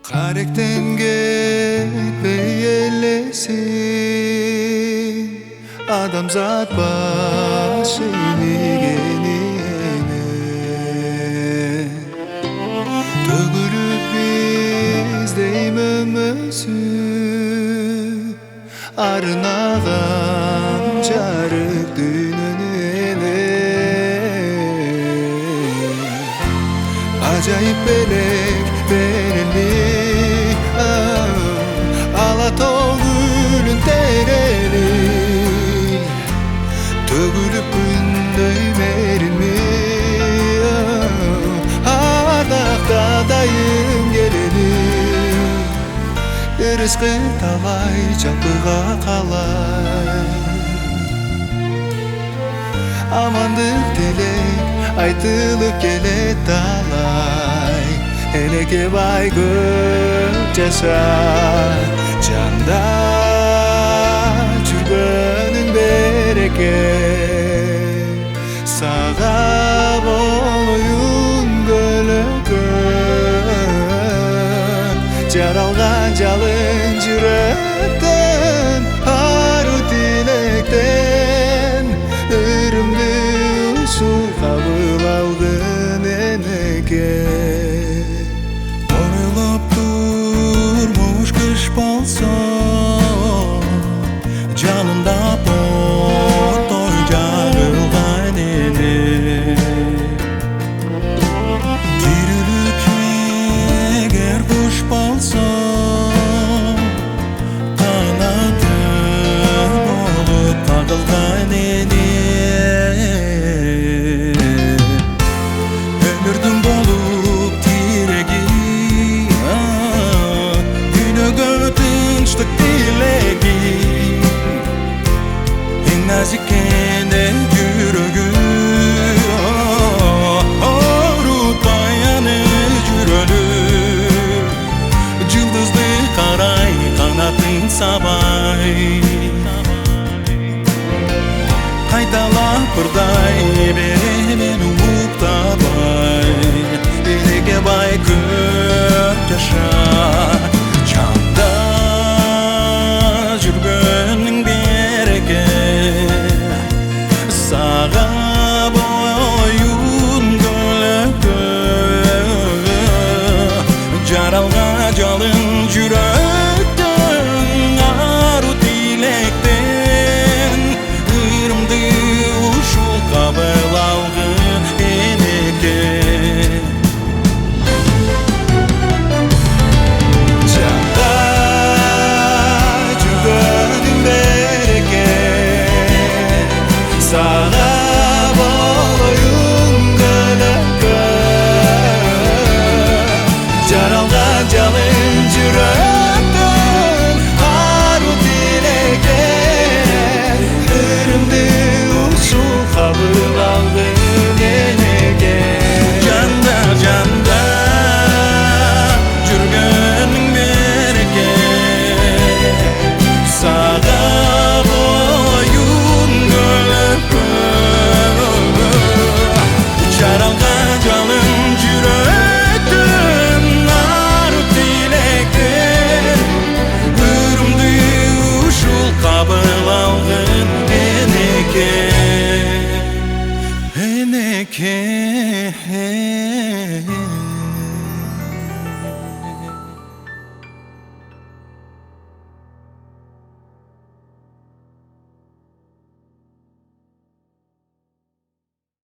Karекten ketpey elesin Adamzat başını genine Tөгülüp bizdeyimimizü Arınağam jarık dününele Acayip belek belli Alatoğlu'nun tereli Tөгülüp bündöymerimi Ardakta dayım geleni Rızkı talay canlığa kalay Amandık dilek aytılıp gele talay Eleke bay göp jasa Janda жүргөнүң берекет Сага болоюн көлөкөт Жаралган жалын жүрөктөн Ару тилектен Үрүмдүү суу кабыл алгын энеке Оролоп турмуш кыш болсо Жанымда поттой жагылган эле Тирилик эгер куш болсо Канатым болуп кагылган эле Өмүрдүн болуп тиреги Дүйнөгө тынчтык тилеги Nazikende жүрөгү Оорутпай аны жүрөлү Жылдызды карай канатын сабай Кайталап ырдай беремен уктабай Элеге бай көп жаша Жанда жүргөнүң Сага боюн көлөкөт Жаралган